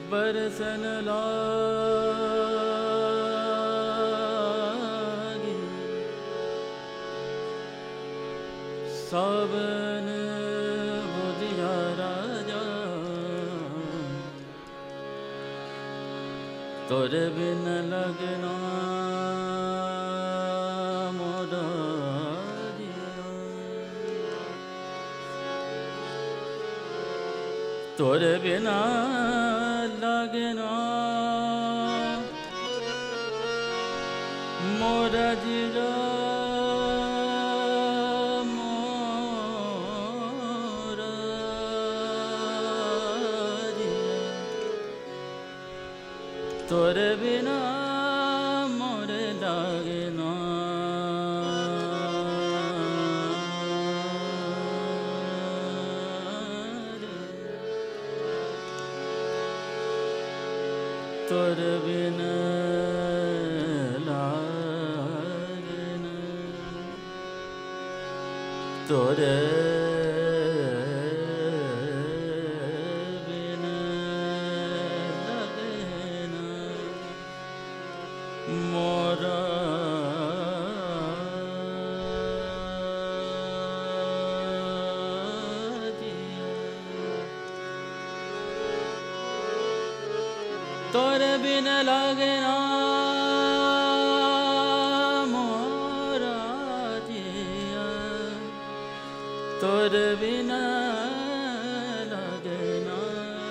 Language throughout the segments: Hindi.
बरसन लागे सावन बुधिया राजा, तोरे बिन लगना मोरा जिया, तोरे बिना लगना मोरा जिया, मोरा जिया, तोरे बिना मोरे लगना तोरे बिन लागना, तोरे बिन लगना मोरा जिया, तोरे बिन लगना मोरा जिया, तोरे बिन लगना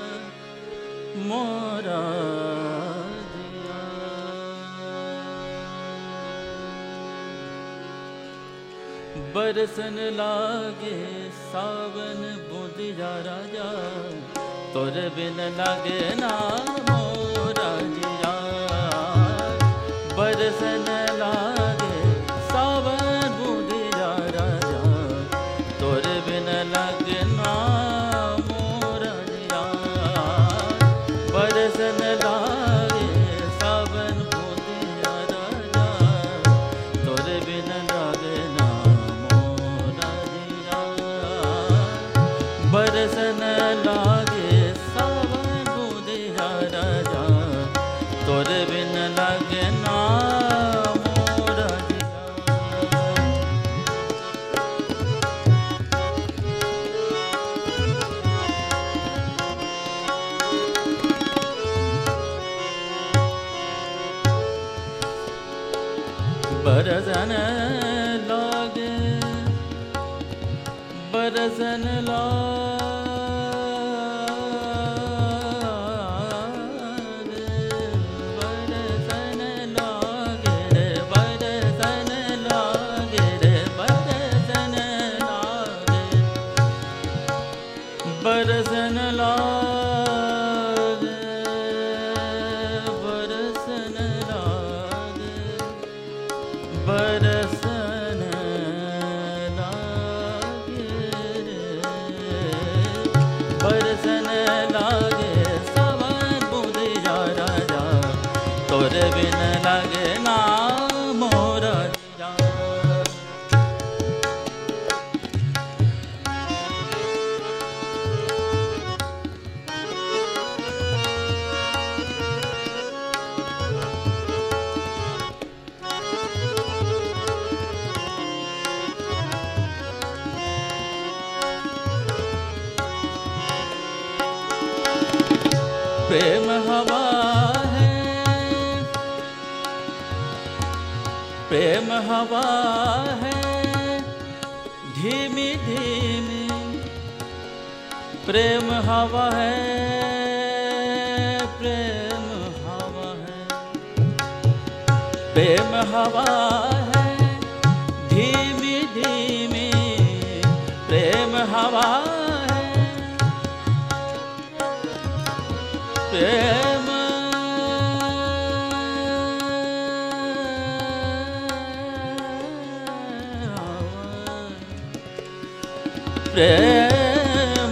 मोरा जिया। बरसन लागे सावन बुधिया राजा, तोरे बिन लगना मोरा जिया, बरसन लागे सावन बुधिया राजा, तोरे बिन लगना मोरा जिया, बरसन लागे सावन बुधिया राजा, तोरे बिन लगना मोरा जिया, बरसन लागे सावन बुधिया राजा, तोरे बिन लगना मोरा जिया। बरसन लागे, बरसन लागे, बरसन लागे रे, बरसन लागे रे, बरसन लागे, बरसन लागे, बरसन लागे, बरसन लागे रे, बरसन लागे सावन बुधिया राजा, तोरे बिन लगना मोरा जिया। प्रेम हवा है, प्रेम हवा है धीमी धीमी, प्रेम हवा है, प्रेम हवा है, प्रेम हवा है धीमी धीमी, प्रेम हवा है, प्रेम प्रेम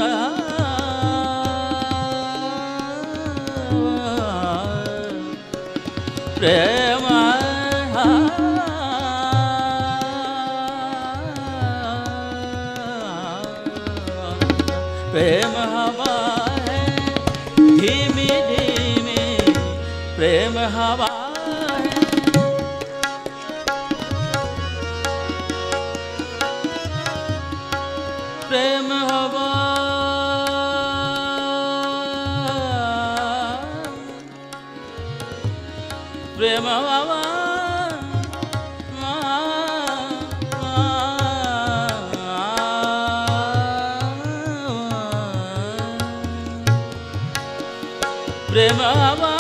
प्रेम प्रेम हवा है धीमी धीमी प्रेम हवा है। प्रेम हवा प्रेम हवा प्रेम हवा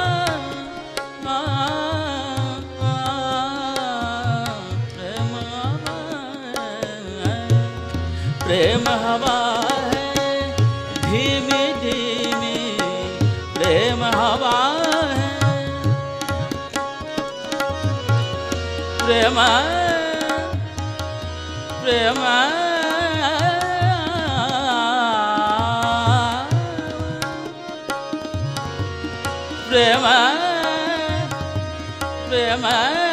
प्रेम हवा है धीमी धीमी प्रेम हवा है। प्रेम प्रेम प्रेम प्रेम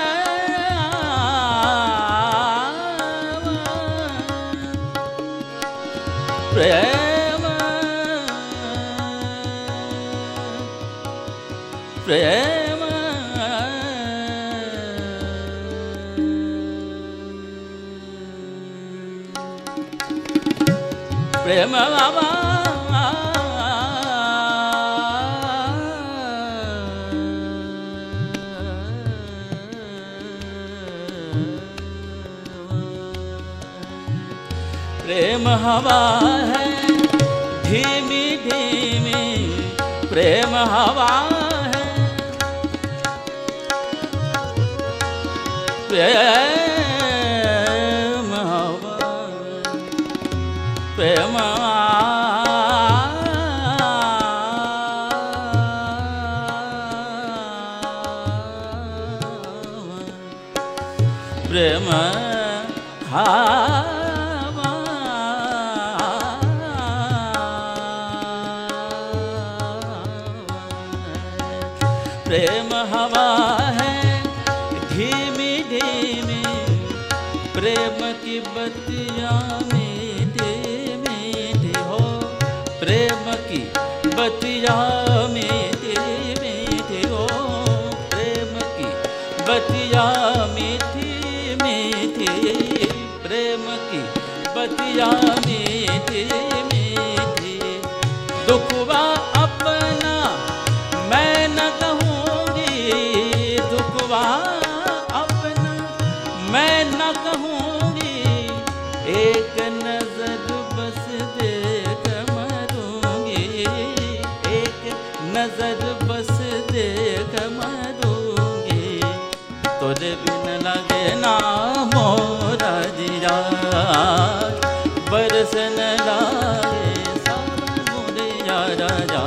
प्रेम प्रेम प्रेम बाबा प्रेम हवा है धीमी धीमी प्रेम हवा है। प्रेम हवा प्रेम प्रेम प्रेम हवा है धीमी धीमी प्रेम की बत्तियाँ मीठी मीठी हो। प्रेम की बत्तियाँ मीठी मीठी हो। प्रेम की बत्तियाँ मीठी मीठी प्रेम की बत्तियाँ मीठी मीठी। दुखवा अपना मैं न कहूँगी दुखवा अपना मैं न कहूँगी। एक नजर बस देख मरूँगी एक नजर बस देख मरूँगी। तुझे बिन लगे ना मोरा जिया बरस न लागे सावन मोरे यारा जा।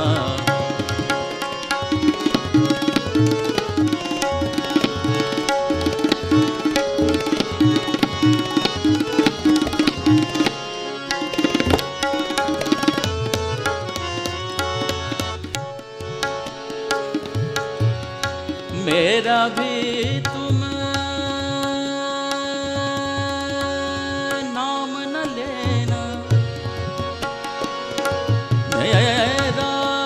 मेरा भी तुम नाम न लेना मेरा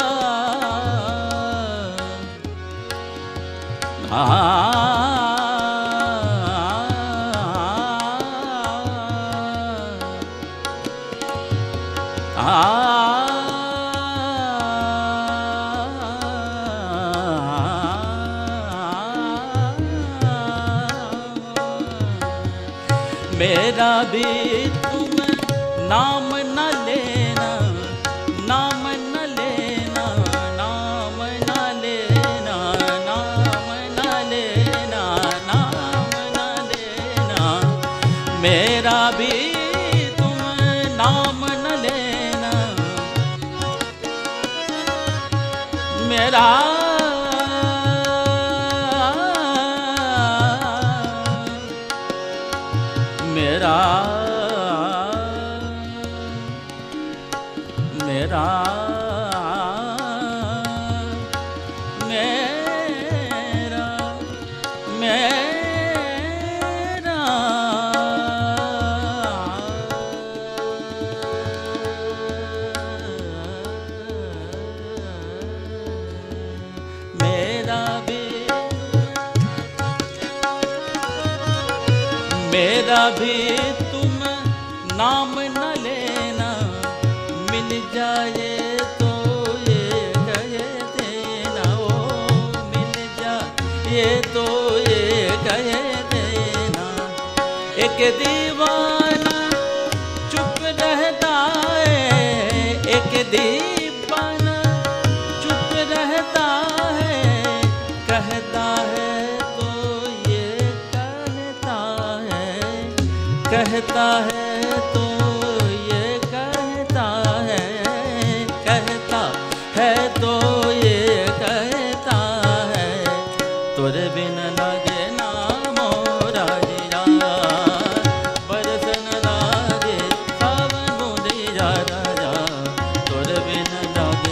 मेरा भी तुम नाम न लेना नाम न लेना नाम न लेना नाम न लेना नाम न लेना। मेरा भी तुम नाम न लेना मेरा मेरा मेरा मेरा मेरा मेरा भी तुम नाम न लेना, मिल जाए तो ये कह देना, ओ मिल जाए तो ये कह देना। एक दीवाना चुप रहता है, एक दीवाना चुप रहता है, कहता है तो ये कहता है, कहता है तो ये कहता है, कहता है तो ये कहता है। तोरे बिन लागे ना मोरा जीरा, बरसन लागे सावन मुदिया राजा। तोरे बिन लागे